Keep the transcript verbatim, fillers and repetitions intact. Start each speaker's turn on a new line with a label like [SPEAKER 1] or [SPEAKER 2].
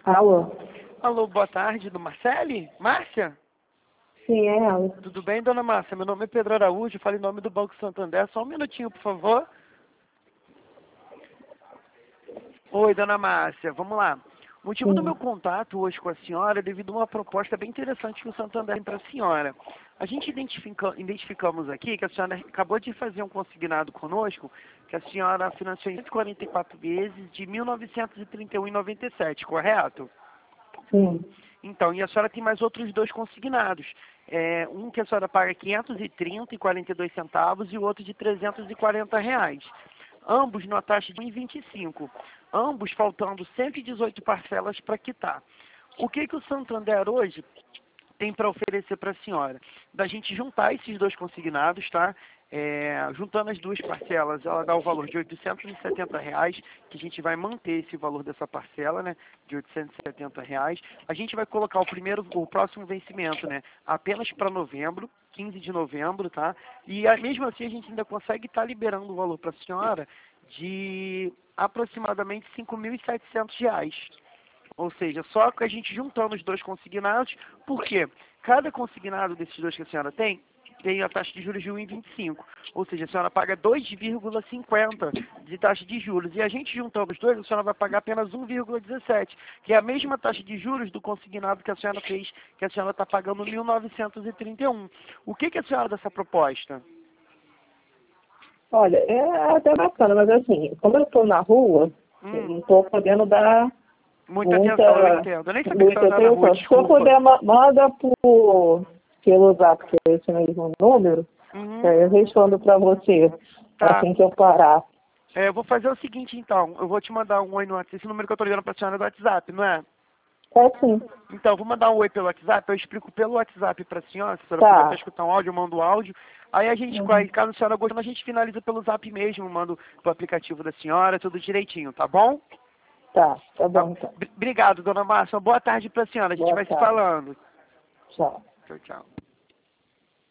[SPEAKER 1] Alô?
[SPEAKER 2] Alô, boa tarde, do Marcele? Márcia?
[SPEAKER 1] Sim, é ela.
[SPEAKER 2] Tudo bem, dona Márcia? Meu nome é Pedro Araújo, falo em nome do Banco Santander. Só um minutinho, por favor. Oi, dona Márcia, vamos lá. O motivo do
[SPEAKER 1] Sim.
[SPEAKER 2] meu contato hoje com a senhora é devido a uma proposta bem interessante que o Santander tem para a senhora. A gente identifica, identificamos aqui que a senhora acabou de fazer um consignado conosco, que a senhora financiou em cento e quarenta e quatro vezes de mil novecentos e trinta e um vírgula noventa e sete, correto?
[SPEAKER 1] Sim.
[SPEAKER 2] Então, e a senhora tem mais outros dois consignados. É, um que a senhora paga quinhentos e trinta reais e quarenta e dois centavos e o outro de trezentos e quarenta reais. Ambos numa taxa de um vírgula vinte e cinco. Ambos faltando cento e dezoito parcelas para quitar. O que, que o Santander hoje tem para oferecer para a senhora? Da gente juntar esses dois consignados, tá? É, juntando as duas parcelas, ela dá o valor de oitocentos e setenta reais, que a gente vai manter esse valor dessa parcela, né? De oitocentos e setenta reais. A gente vai colocar o primeiro, o próximo vencimento, né? Apenas para novembro, quinze de novembro, tá? E a- mesmo assim a gente ainda consegue estar liberando o valor para a senhora de aproximadamente cinco mil e setecentos reais. Ou seja, só que a gente juntando os dois consignados, por quê? Cada consignado desses dois que a senhora tem, tem a taxa de juros de um vírgula vinte e cinco. Ou seja, a senhora paga dois vírgula cinquenta de taxa de juros. E a gente juntando os dois, a senhora vai pagar apenas um vírgula dezessete, que é a mesma taxa de juros do consignado que a senhora fez, que a senhora está pagando mil novecentos e trinta e um. O que, que a senhora dessa proposta?
[SPEAKER 1] Olha, é até bacana, mas assim, como eu estou na rua, eu
[SPEAKER 2] Hum,
[SPEAKER 1] não estou podendo dar
[SPEAKER 2] muita atenção, eu
[SPEAKER 1] muita,
[SPEAKER 2] entendo. Eu nem sabia que a
[SPEAKER 1] muita
[SPEAKER 2] senhora estava na rua,
[SPEAKER 1] atenção. Se eu
[SPEAKER 2] desculpa.
[SPEAKER 1] puder, ma- manda por, pelo zap, que é esse mesmo número, que
[SPEAKER 2] Uhum,
[SPEAKER 1] aí eu respondo para você
[SPEAKER 2] tá.
[SPEAKER 1] assim que eu parar.
[SPEAKER 2] É, eu vou fazer o seguinte, então. Eu vou te mandar um oi no WhatsApp. Esse número que eu tô ligando pra senhora é do WhatsApp, não é?
[SPEAKER 1] É sim.
[SPEAKER 2] Então, eu vou mandar um oi pelo WhatsApp. Eu explico pelo WhatsApp pra senhora. Se a senhora puder até
[SPEAKER 1] Tá.
[SPEAKER 2] escutar um áudio, eu mando o áudio. Aí a gente,
[SPEAKER 1] Uhum.
[SPEAKER 2] caso a senhora gostando, a gente finaliza pelo Zap mesmo. Mando pro aplicativo da senhora, tudo direitinho, tá bom?
[SPEAKER 1] Tá, tá
[SPEAKER 2] Tá.
[SPEAKER 1] bom então.
[SPEAKER 2] Obrigado, dona Márcia. Boa tarde pra senhora. A gente
[SPEAKER 1] Boa
[SPEAKER 2] vai se
[SPEAKER 1] tarde.
[SPEAKER 2] falando.
[SPEAKER 1] Tchau.
[SPEAKER 2] Tchau, tchau.